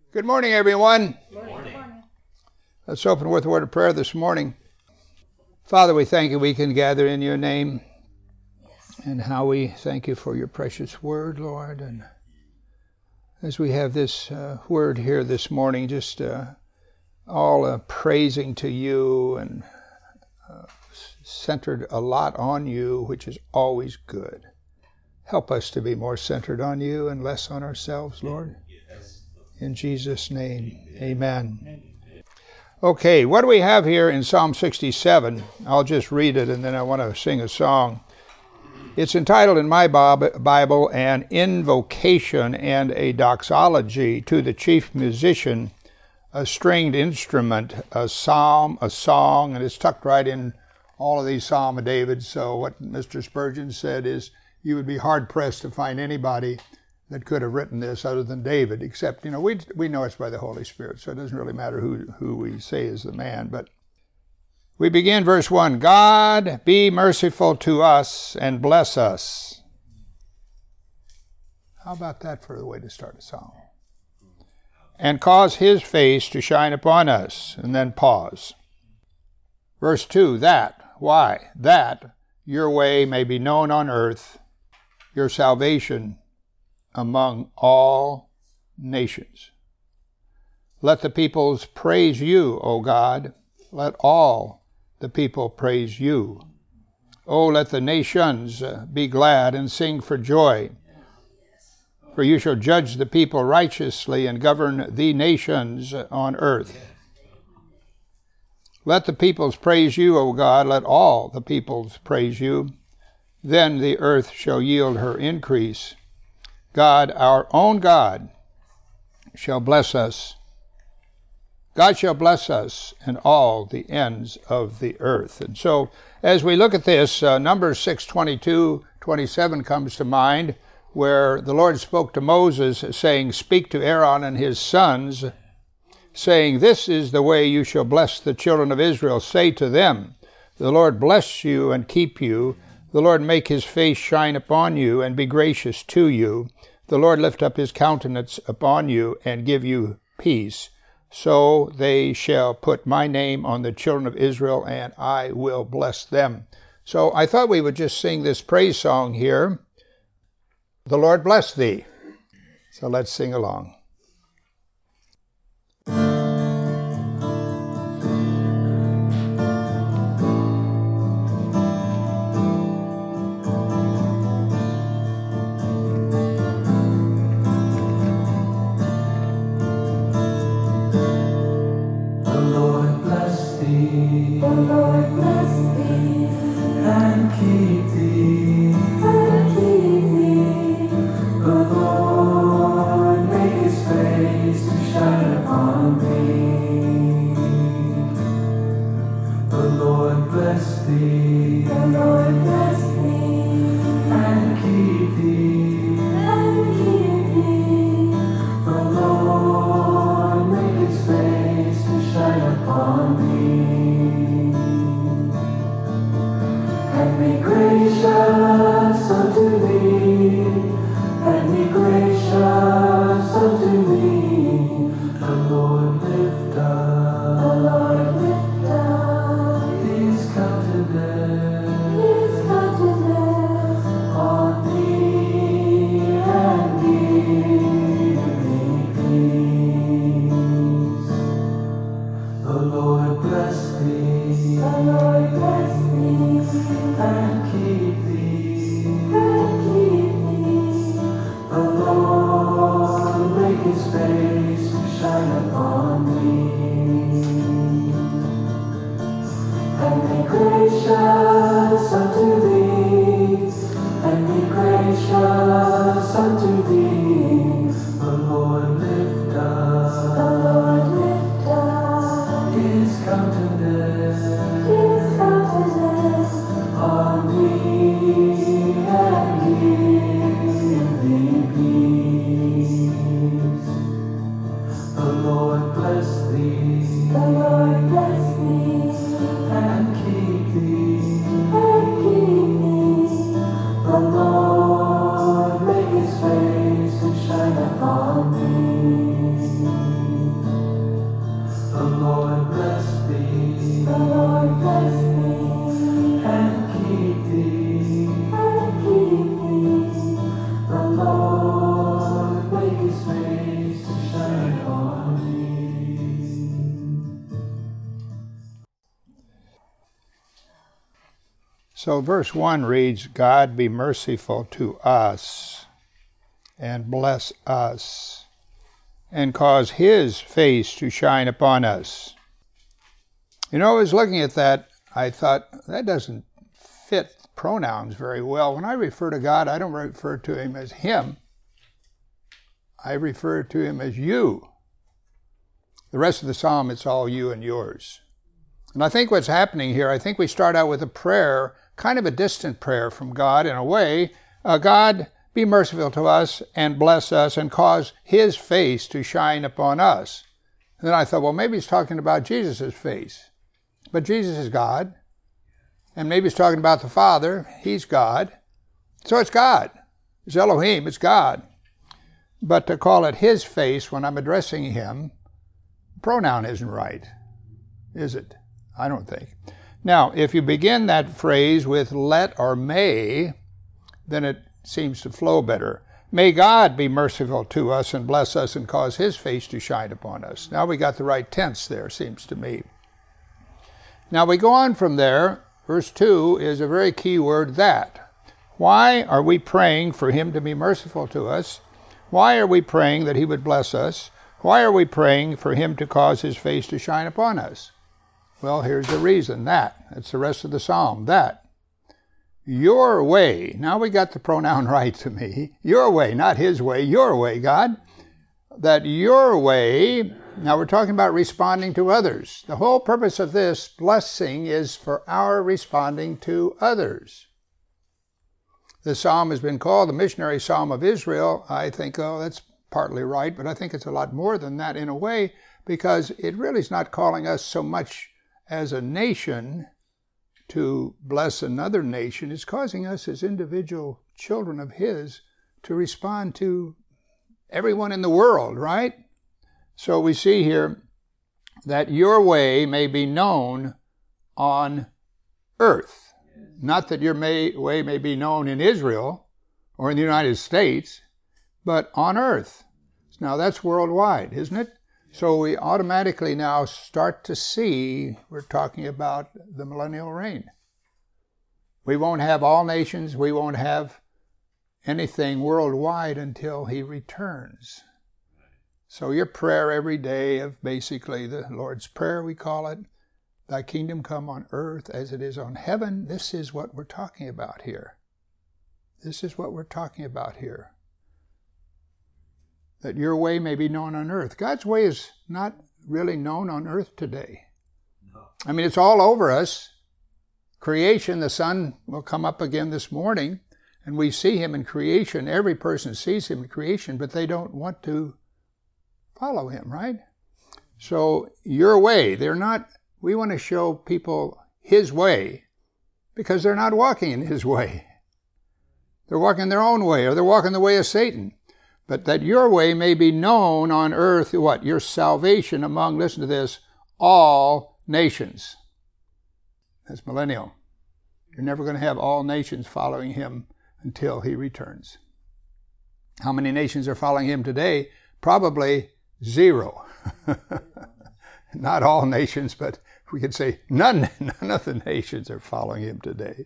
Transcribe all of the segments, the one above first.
Good morning, everyone. Good morning. Let's open with a word of prayer this morning. Father, we thank you we can gather in your name, and how we thank you for your precious word, Lord. And as we have this word here this morning, just all praising to you and centered a lot on you, which is always good. Help us to be more centered on you and less on ourselves, Lord. In Jesus' name, amen. Okay, what do we have here in Psalm 67? I'll just read it and then I want to sing a song. It's entitled in my Bible, An Invocation and a Doxology to the Chief Musician, a Stringed Instrument, a Psalm, a Song, and it's tucked right in all of these Psalm of David. So what Mr. Spurgeon said is you would be hard-pressed to find anybody that could have written this other than David, except, we know it's by the Holy Spirit, so it doesn't really matter who we say is the man. But we begin verse 1, God be merciful to us and bless us. How about that for the way to start a song? And cause his face to shine upon us, and then pause. Verse 2, why? That your way may be known on earth, your salvation among all nations. Let the peoples praise you, O God. Let all the people praise you. O let the nations be glad and sing for joy. For you shall judge the people righteously and govern the nations on earth. Let the peoples praise you, O God. Let all the peoples praise you. Then the earth shall yield her increase. God, our own God, shall bless us. God shall bless us in all the ends of the earth. And so, as we look at this, Numbers 6:22-27 comes to mind, where the Lord spoke to Moses, saying, Speak to Aaron and his sons, saying, This is the way you shall bless the children of Israel. Say to them, The Lord bless you and keep you. The Lord make his face shine upon you and be gracious to you. The Lord lift up his countenance upon you and give you peace. So they shall put my name on the children of Israel, and I will bless them. So I thought we would just sing this praise song here. The Lord bless thee. So let's sing along. The Lord make his face So verse 1 reads, God be merciful to us and bless us and cause his face to shine upon us. You know, I was looking at that, I thought, that doesn't fit pronouns very well. When I refer to God, I don't refer to him as him. I refer to him as you. The rest of the psalm, it's all you and yours. And I think what's happening here, I think we start out with a prayer, kind of a distant prayer from God in a way. God, be merciful to us and bless us and cause his face to shine upon us. And then I thought, well, maybe he's talking about Jesus' face. But Jesus is God. And maybe he's talking about the Father. He's God. So it's God. It's Elohim. It's God. But to call it his face when I'm addressing him, pronoun isn't right, is it? I don't think. Now, if you begin that phrase with let or may, then it seems to flow better. May God be merciful to us and bless us and cause his face to shine upon us. Now we got the right tense there, seems to me. Now we go on from there. Verse 2 is a very key word, that. Why are we praying for him to be merciful to us? Why are we praying that he would bless us? Why are we praying for him to cause his face to shine upon us? Well, here's the reason, that. That's the rest of the psalm, that. Your way. Now we got the pronoun right to me. Your way, not his way. Your way, God. That your way. Now we're talking about responding to others. The whole purpose of this blessing is for our responding to others. The psalm has been called the missionary psalm of Israel. I think, that's partly right, but I think it's a lot more than that in a way, because it really is not calling us so much as a nation to bless another nation. It's causing us as individual children of his to respond to everyone in the world, right? So we see here that your way may be known on earth. Not that your way may be known in Israel or in the United States, but on earth. Now that's worldwide, isn't it? So we automatically now start to see, we're talking about the millennial reign. We won't have all nations, we won't have anything worldwide until he returns. So your prayer every day of basically the Lord's Prayer, we call it, thy kingdom come on earth as it is on heaven, this is what we're talking about here. This is what we're talking about here. That your way may be known on earth. God's way is not really known on earth today. No. I mean, it's all over us. Creation, the sun will come up again this morning, and we see him in creation. Every person sees him in creation, but they don't want to follow him, right? So your way, we want to show people his way because they're not walking in his way. They're walking their own way, or they're walking the way of Satan. But that your way may be known on earth, what? Your salvation among, listen to this, all nations. That's millennial. You're never going to have all nations following him until he returns. How many nations are following him today? Probably 0. Not all nations, but we could say none of the nations are following him today.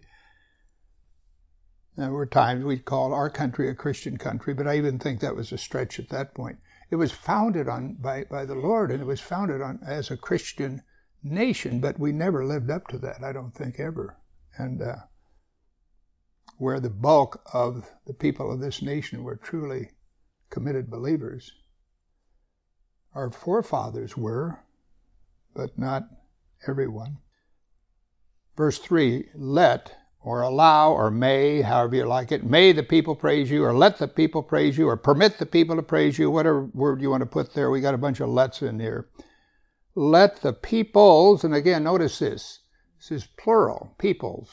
There were times we'd call our country a Christian country, but I even think that was a stretch at that point. It was founded by the Lord, and it was founded as a Christian nation, but we never lived up to that, I don't think, ever. And where the bulk of the people of this nation were truly committed believers. Our forefathers were, but not everyone. Verse 3, let, or allow, or may, however you like it. May the people praise you, or let the people praise you, or permit the people to praise you, whatever word you want to put there. We got a bunch of lets in here. Let the peoples, and again, notice this is plural, peoples.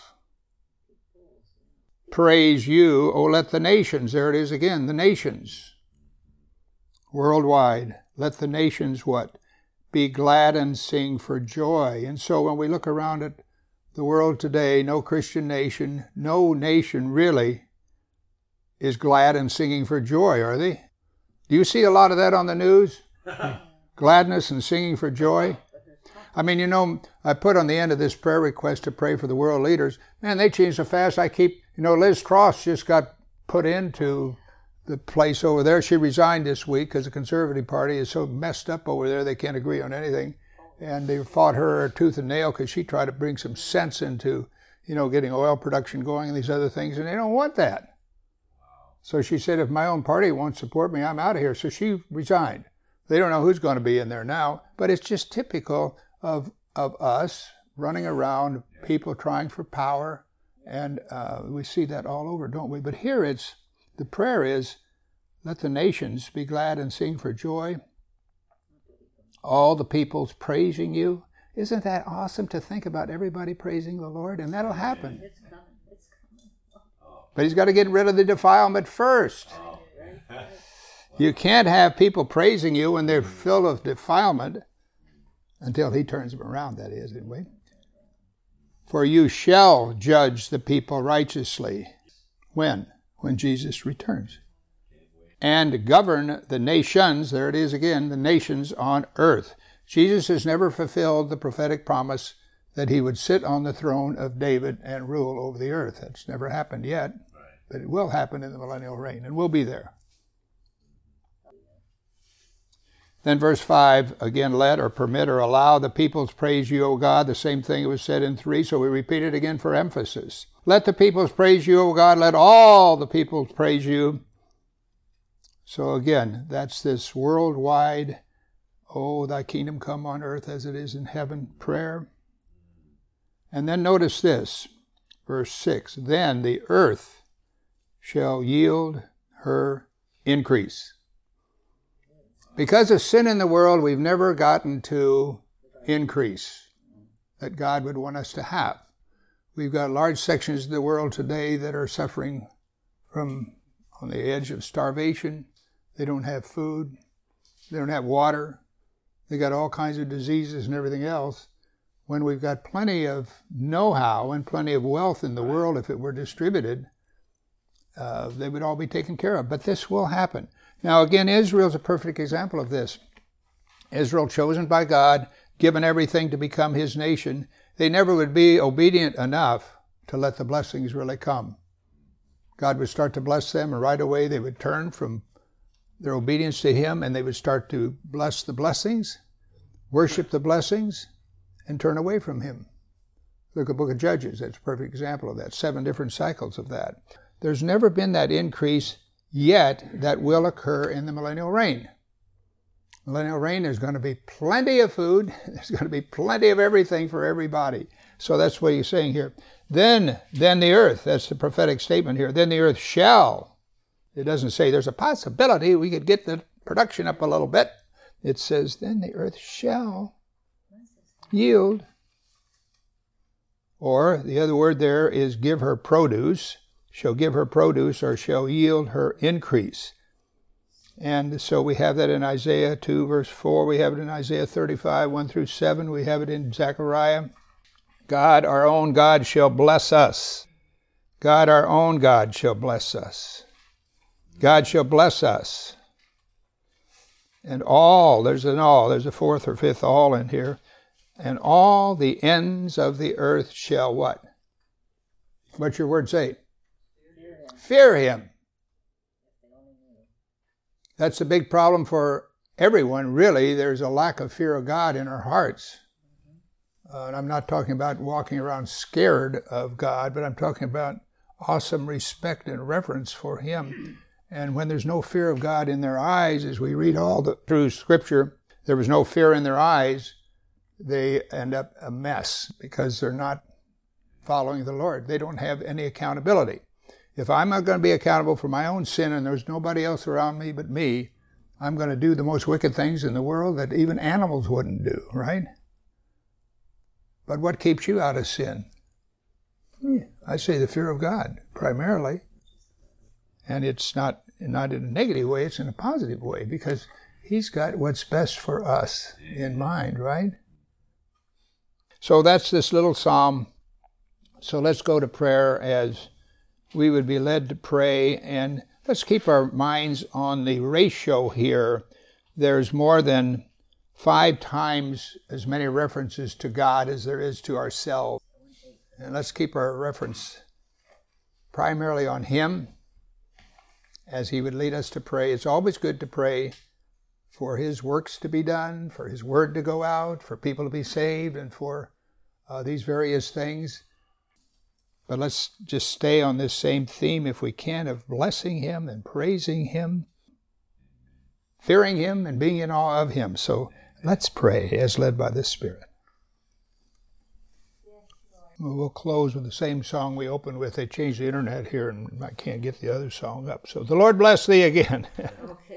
Praise you, oh, let the nations, there it is again, the nations. Worldwide, let the nations what? Be glad and sing for joy. And so when we look around at the world today, no Christian nation, no nation really is glad and singing for joy, are they? Do you see a lot of that on the news? Gladness and singing for joy? I mean, I put on the end of this prayer request to pray for the world leaders. Man, they change so fast. Liz Truss just got put into the place over there. She resigned this week because the Conservative Party is so messed up over there they can't agree on anything. And they fought her tooth and nail because she tried to bring some sense into, getting oil production going and these other things, and they don't want that. So she said, if my own party won't support me, I'm out of here. So she resigned. They don't know who's going to be in there now, but it's just typical of us running around, people trying for power, and we see that all over, don't we? But here the prayer is, let the nations be glad and sing for joy. All the peoples praising you. Isn't that awesome to think about everybody praising the Lord? And that'll happen. It's coming. But he's got to get rid of the defilement first. You can't have people praising you when they're filled with defilement until he turns them around, that is, anyway. For you shall judge the people righteously. When? When Jesus returns. And govern the nations, there it is again, the nations on earth. Jesus has never fulfilled the prophetic promise that he would sit on the throne of David and rule over the earth. That's never happened yet, but it will happen in the millennial reign, and we'll be there. Then verse 5, again, let or permit or allow the peoples praise you, O God. The same thing was said in 3, so we repeat it again for emphasis. Let the peoples praise you, O God. Let all the peoples praise you. So again, that's this worldwide, oh, thy kingdom come on earth as it is in heaven prayer. And then notice this, verse 6, then the earth shall yield her increase. Because of sin in the world, we've never gotten to increase that God would want us to have. We've got large sections of the world today that are suffering from on the edge of starvation. They don't have food. They don't have water. They got all kinds of diseases and everything else. When we've got plenty of know-how and plenty of wealth in the world, if it were distributed, they would all be taken care of. But this will happen. Now, again, Israel's a perfect example of this. Israel, chosen by God, given everything to become his nation, they never would be obedient enough to let the blessings really come. God would start to bless them, and right away they would turn from their obedience to him, and they would start to bless the blessings, worship the blessings, and turn away from him. Look at the book of Judges. That's a perfect example of that. 7 different cycles of that. There's never been that increase yet that will occur in the millennial reign. Millennial reign, there's going to be plenty of food. There's going to be plenty of everything for everybody. So that's what he's saying here. Then the earth, that's the prophetic statement here, then the earth shall. It doesn't say there's a possibility we could get the production up a little bit. It says, then the earth shall yield. Or the other word there is give her produce. Shall give her produce, or shall yield her increase. And so we have that in Isaiah 2, verse 4. We have it in Isaiah 35, 1 through 7. We have it in Zechariah. God, our own God, shall bless us. God, our own God, shall bless us. God shall bless us. And all, there's a fourth or fifth all in here. And all the ends of the earth shall what? What's your word say? Fear him. That's a big problem for everyone, really. There's a lack of fear of God in our hearts. And I'm not talking about walking around scared of God, but I'm talking about awesome respect and reverence for him. And when there's no fear of God in their eyes, as we read through Scripture, there was no fear in their eyes, they end up a mess because they're not following the Lord. They don't have any accountability. If I'm not going to be accountable for my own sin and there's nobody else around me but me, I'm going to do the most wicked things in the world that even animals wouldn't do, right? But what keeps you out of sin? I say the fear of God, primarily. And it's not in a negative way, it's in a positive way, because he's got what's best for us in mind, right? So that's this little psalm. So let's go to prayer as we would be led to pray, and let's keep our minds on the ratio here. There's more than 5 times as many references to God as there is to ourselves. And let's keep our reference primarily on Him as He would lead us to pray. It's always good to pray for His works to be done, for His word to go out, for people to be saved, and for these various things. But let's just stay on this same theme, if we can, of blessing Him and praising Him, fearing Him and being in awe of Him. So let's pray as led by the Spirit. We'll close with the same song we opened with. They changed the internet here and I can't get the other song up. So the Lord bless thee again. Okay.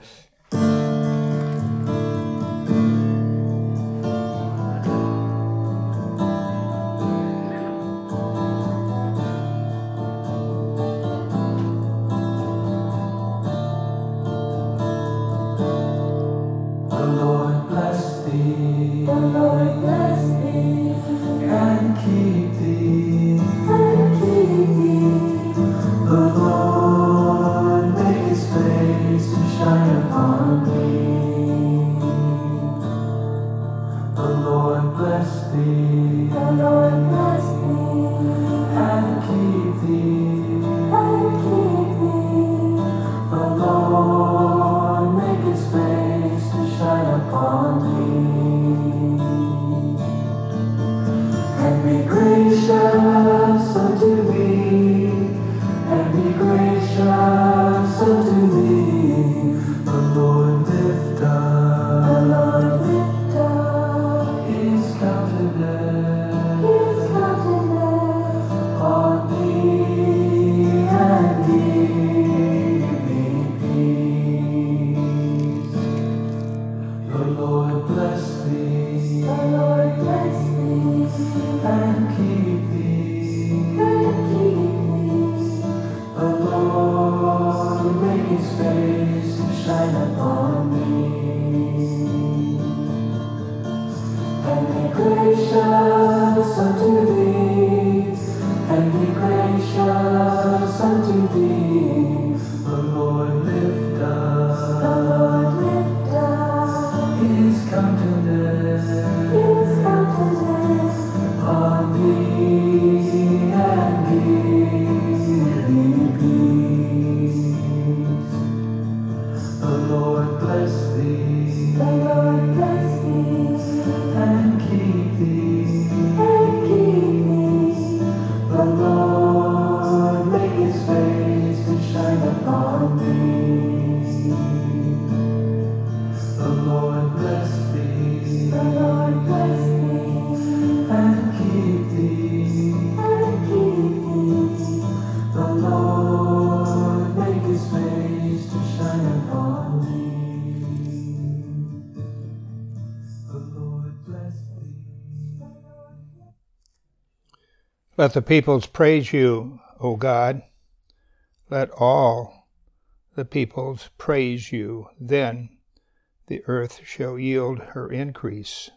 Let the peoples praise you, O God. Let all the peoples praise you. Then the earth shall yield her increase.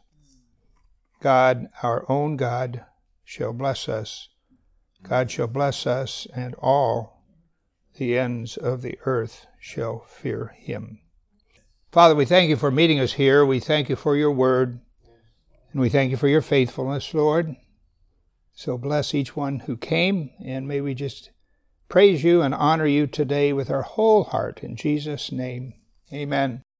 God, our own God, shall bless us. God shall bless us, and all the ends of the earth shall fear Him. Father, we thank you for meeting us here. We thank you for your word, and we thank you for your faithfulness, Lord. So bless each one who came, and may we just praise you and honor you today with our whole heart. In Jesus' name, amen.